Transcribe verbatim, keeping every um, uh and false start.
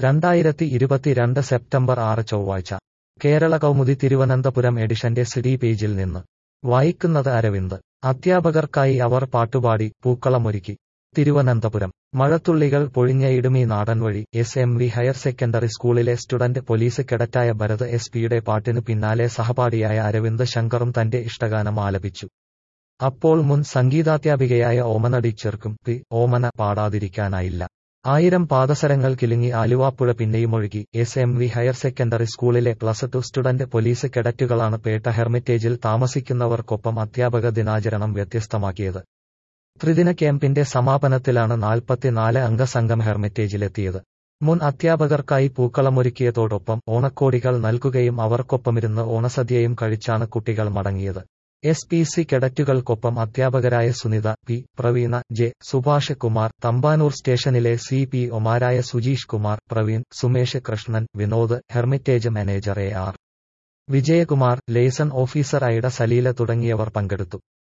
രണ്ടായിരത്തി ഇരുപത്തിരണ്ട് സെപ്റ്റംബർ ആറ് ചൊവ്വാഴ്ച കേരള കൗമുദി തിരുവനന്തപുരം എഡിഷന്റെ സിഡി പേജിൽ നിന്ന് വായിക്കുന്നത് അരവിന്ദ്. അധ്യാപകർക്കായി അവർ പാട്ടുപാടി, പൂക്കളമൊരുക്കി. തിരുവനന്തപുരം. മഴത്തുള്ളികൾ പൊഴിഞ്ഞ ഇടുമി നാടൻ വഴി S M V higher secondary സ്കൂളിലെ സ്റ്റുഡന്റ് പോലീസ് കേഡറ്റായ ഭരത് എസ് പിയുടെ പാട്ടിനു പിന്നാലെ സഹപാഠിയായ അരവിന്ദ് ശങ്കറും തന്റെ ഇഷ്ടഗാനം ആലപിച്ചു. അപ്പോൾ മുൻ സംഗീതാധ്യാപികയായ ഓമന ടീച്ചർക്കും പി ഓമന പാടാതിരിക്കാനായില്ല. ആയിരം പാദസരങ്ങൾ കിലുങ്ങി ആലുവാപ്പുഴ പിന്നെയുമൊഴുകി. S M V higher secondary സ്കൂളിലെ പ്ലസ് ടു സ്റ്റുഡന്റ് പോലീസ് കേഡറ്റുകളാണ് പേട്ട ഹെർമിറ്റേജിൽ താമസിക്കുന്നവർക്കൊപ്പം അധ്യാപക ദിനാചരണം വ്യത്യസ്തമാക്കിയത്. ത്രിദിന ക്യാമ്പിന്റെ സമാപനത്തിലാണ് നാൽപ്പത്തിനാല് അംഗ സംഘം ഹെർമിറ്റേജിലെത്തിയത്. മുൻ അധ്യാപകർക്കായി പൂക്കളമൊരുക്കിയതോടൊപ്പം ഓണക്കോടികൾ നൽകുകയും അവർക്കൊപ്പമിരുന്ന് ഓണസദ്യയും കഴിച്ചാണ് കുട്ടികൾ മടങ്ങിയത്. എസ് പി സി കേഡറ്റുകൾക്കൊപ്പം അധ്യാപകരായ സുനിത പി, പ്രവീണ ജെ, സുഭാഷ് കുമാർ, തമ്പാനൂർ സ്റ്റേഷനിലെ സി പി ഒമാരായ Sujeesh Kumar, Praveen, Sumesh Krishnan, Vinod, hermitage manager A R Vijayakumar, liaison officer Aida Saleela തുടങ്ങിയവർ പങ്കെടുത്തു.